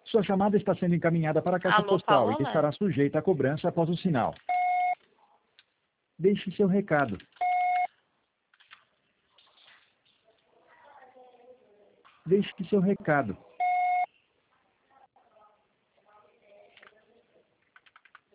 Sua chamada está sendo encaminhada para a caixa Alô, postal Paola? e estará sujeita a cobrança após o sinal. Deixe seu recado. Deixe seu recado.